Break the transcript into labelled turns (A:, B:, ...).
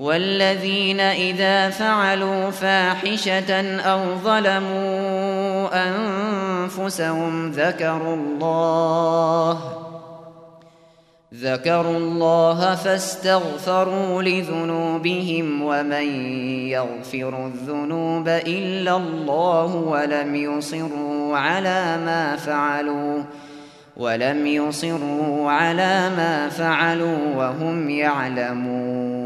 A: والذين إذا فعلوا فاحشة أو ظلموا أنفسهم ذكروا الله فاستغفروا لذنوبهم ومن يغفر الذنوب إلا الله ولم يصروا على ما فعلوا وهم يعلمون.